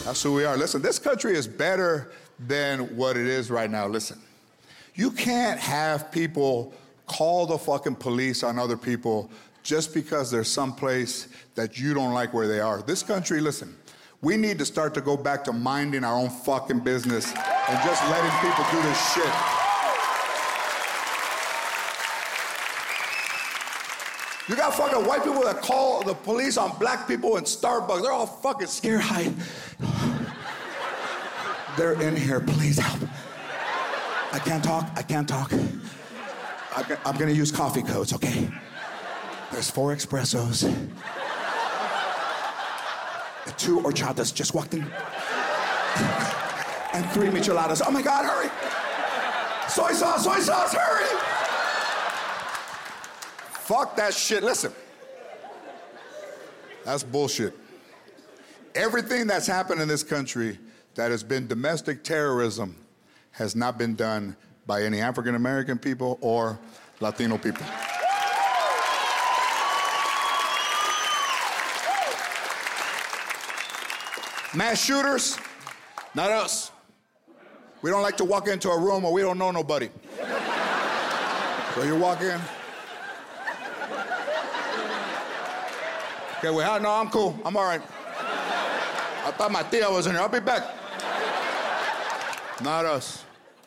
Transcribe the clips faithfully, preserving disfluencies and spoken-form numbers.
That's who we are. Listen, this country is better than what it is right now. Listen, you can't have people call the fucking police on other people just because there's someplace that you don't like where they are. This country, listen, we need to start to go back to minding our own fucking business and just letting people do this shit. You got fucking white people that call the police on black people in Starbucks. They're all fucking scared. Hi. They're in here. Please help. I can't talk. I can't talk. I'm gonna use coffee codes, okay? There's four espressos. Two horchatas just walked in. And three micheladas. Oh my God, hurry! Soy sauce, soy sauce, hurry! Fuck that shit. Listen. That's bullshit. Everything that's happened in this country that has been domestic terrorism has not been done by any African American people or Latino people. Mass shooters, not us. We don't like to walk into a room where we don't know nobody. So you walk in. Okay, well, no, I'm cool. I'm all right. I thought my tia was in here. I'll be back. Not us.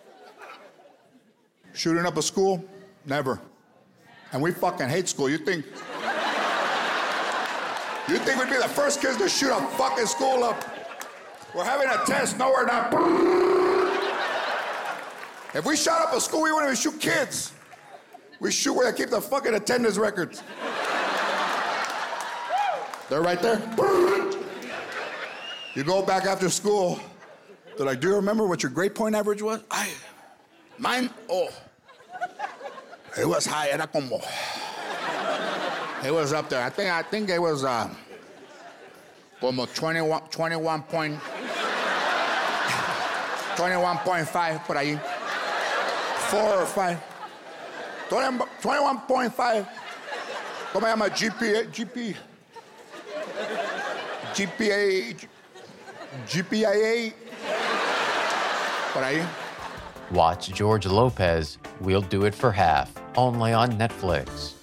Shooting up a school? Never. And we fucking hate school. You think... You think we'd be the first kids to shoot a fucking school up? We're having a test. No, we're not. If we shot up a school, we wouldn't even shoot kids. We shoot where they keep the fucking attendance records. They're right there. You go back after school. They're like, do you remember what your grade point average was? I, mine, oh. It was high. Era como. It was up there. I think I think it was uh, como twenty-one, twenty-one point, twenty-one point five por ahí. Four or five. twenty-one point five. ¿Cómo se llama? G P A, G P, G P A, G P A, por ahí. Watch George Lopez, We'll Do It for Half, only on Netflix.